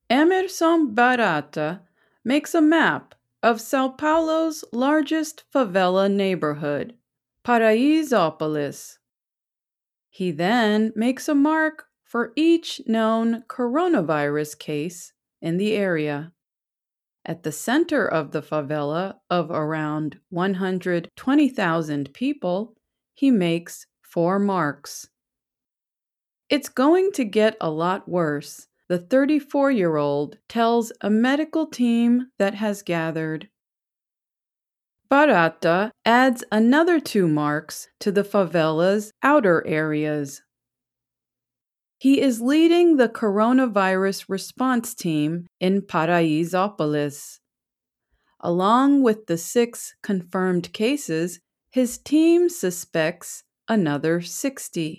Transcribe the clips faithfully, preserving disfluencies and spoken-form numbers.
Emerson Barata makes a map of Sao Paulo's largest favela neighborhood, Paraisópolis. He then makes a mark for each known coronavirus case in the area. At the center of the favela of around one hundred twenty thousand people, he makes four marks. It's going to get a lot worse, the thirty-four-year-old tells a medical team that has gathered. Barata adds another two marks to the favela's outer areas. He is leading the coronavirus response team in Paraisópolis. Along with the six confirmed cases, his team suspects another sixty.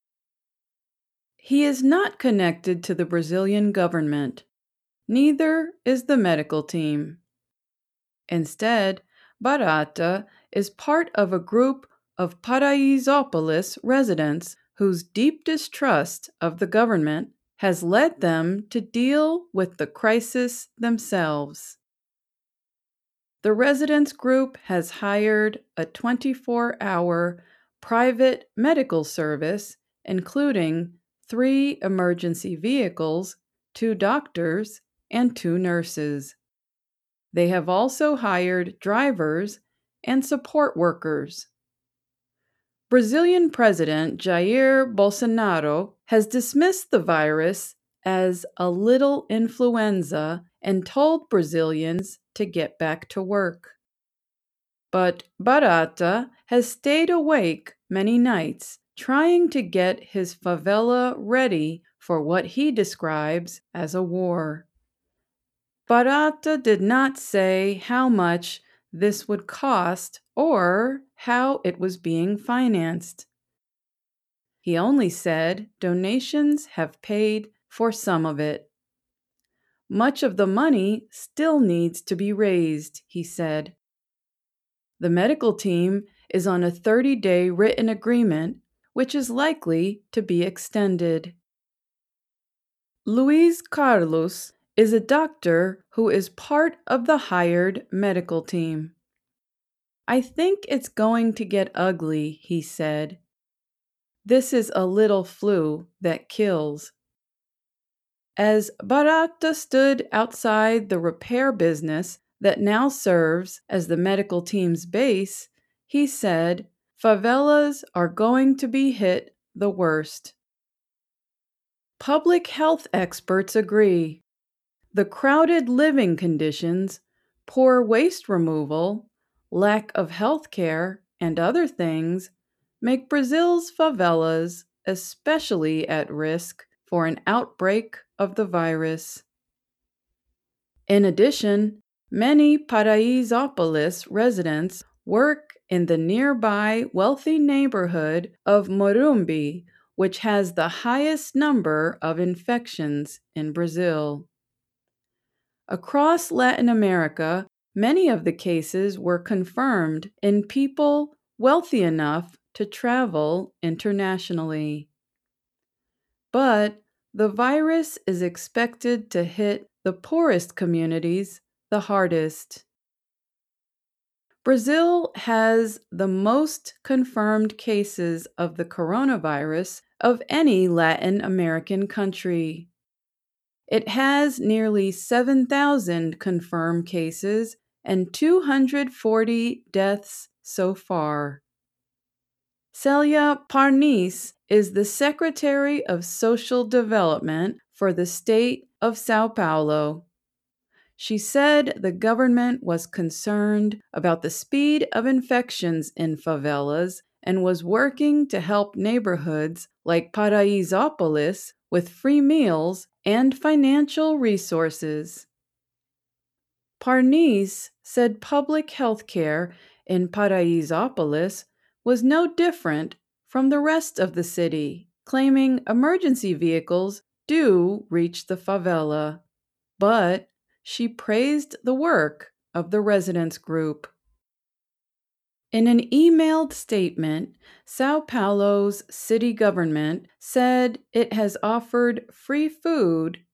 He is not connected to the Brazilian government. Neither is the medical team. Instead, Barata is part of a group of Paraisópolis residents whose deep distrust of the government has led them to deal with the crisis themselves. The residents group has hired a twenty-four hour private medical service, including three emergency vehicles, two doctors, and two nurses. They have also hired drivers and support workers. Brazilian President Jair Bolsonaro has dismissed the virus as a little influenza and told Brazilians to get back to work. But Barata has stayed awake many nights trying to get his favela ready for what he describes as a war. Barata did not say how much this would cost or how it was being financed. He only said donations have paid for some of it. Much of the money still needs to be raised, he said. The medical team is on a thirty-day written agreement, which is likely to be extended. Luiz Carlos is a doctor who is part of the hired medical team. I think it's going to get ugly, he said. This is a little flu that kills. As Barata stood outside the repair business that now serves as the medical team's base, he said, favelas are going to be hit the worst. Public health experts agree. The crowded living conditions, poor waste removal, lack of health care, and other things make Brazil's favelas especially at risk for an outbreak of the virus. In addition, many Paraisópolis residents work in the nearby wealthy neighborhood of Morumbi, which has the highest number of infections in Brazil. Across Latin America, many of the cases were confirmed in people wealthy enough to travel internationally. But the virus is expected to hit the poorest communities the hardest. Brazil has the most confirmed cases of the coronavirus of any Latin American country. It has nearly seven thousand confirmed cases and two hundred forty deaths so far. Celia Parnis is the Secretary of Social Development for the state of Sao Paulo. She said the government was concerned about the speed of infections in favelas and was working to help neighborhoods like Paraisópolis with free meals and financial resources. Parnis said public health care in Paraisópolis was no different from the rest of the city, claiming emergency vehicles do reach the favela. But she praised the work of the residents group. In an emailed statement, Sao Paulo's city government said it has offered free food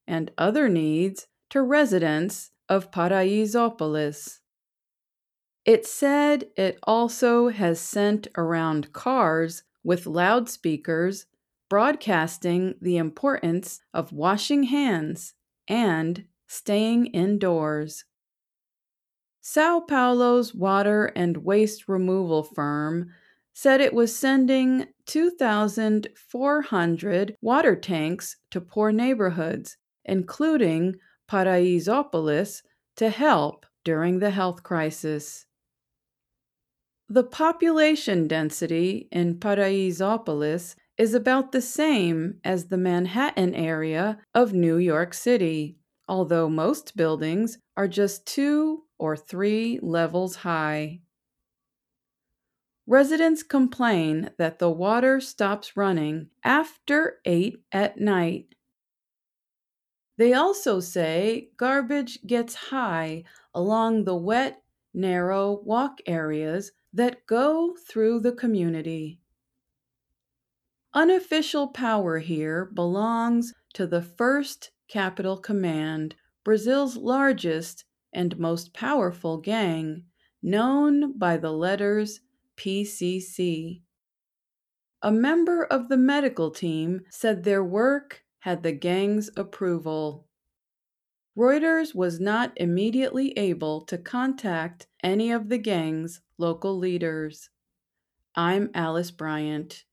and other needs to residents of Paraisópolis. It said it also has sent around cars with loudspeakers broadcasting the importance of washing hands and staying indoors. Sao Paulo's water and waste removal firm said it was sending two thousand four hundred water tanks to poor neighborhoods, including Paraisópolis, to help during the health crisis. The population density in Paraisópolis is about the same as the Manhattan area of New York City, although most buildings are just two or three levels high. Residents complain that the water stops running after eight at night. They also say garbage gets high along the wet, narrow walk areas that go through the community. Unofficial power here belongs to the First Capital Command, Brazil's largest and most powerful gang, known by the letters P C C. A member of the medical team said their work had the gang's approval. Reuters was not immediately able to contact any of the gang's local leaders. I'm Alice Bryant.